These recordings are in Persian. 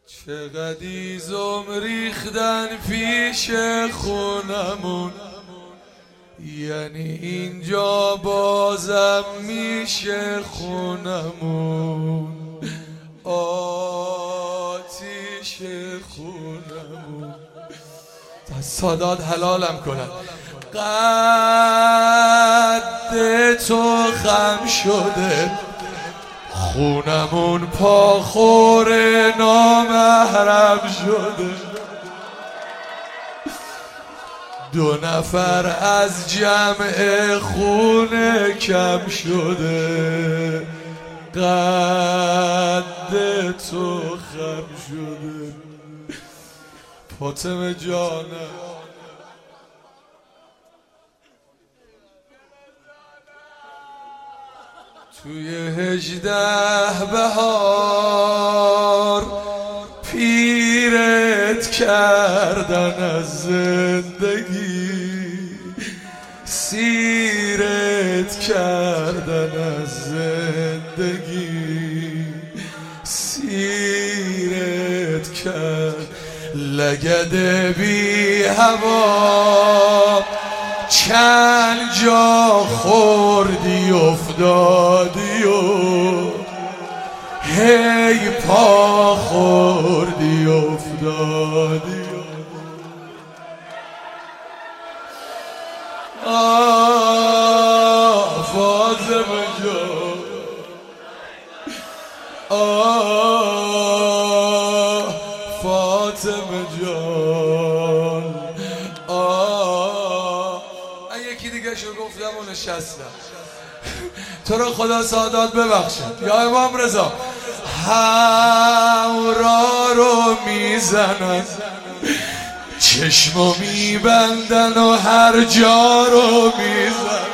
چقدر ایزم ریختن پیش خونمون، یعنی اینجا بازم میشه خونمون، آتیش خونمون. سادات حلالم کنن. قد تو خم شده، خونمون پاخور نامحرم شده، 2 نفر از جمع خونه کم شده، قد تو خم شده. فاطمه جانم توی 18 بهار پیرت کردن از زندگی، سیرت کردن از زندگی، سیرت کرد. لگد بی هوا چند جا خوردی افتادی و هی پا خوردی افتادی. فاطمه جان، فاطمه جان. من یکی دیگه شو گفتم و نشستم. تو رو خدا سادات ببخشد. یا امام رضا هورا رو میزنن، چشمو میبندن و هر جا رو میزنن.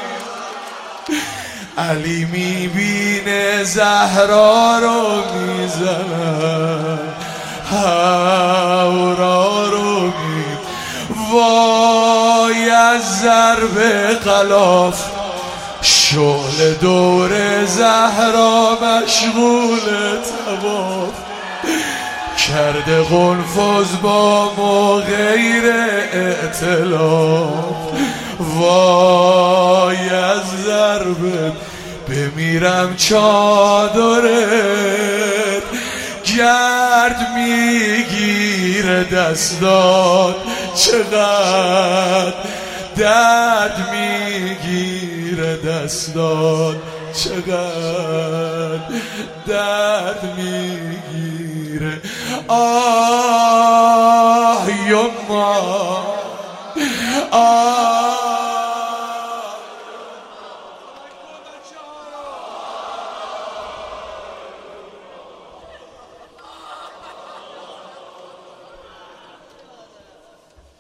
علی میبینه زهرا رو میزنن، هورا رو میزنن. وای از ضرب غلاف شعله دور زهرا مشغول طواف کرده، قنفذ با ما غیر ائتلاف. وای از ضرب بمیرم چادرت، گرد میگیره دستات، چقدر درد میگیره دستات، چقدر درد میگیره. آه یما، آه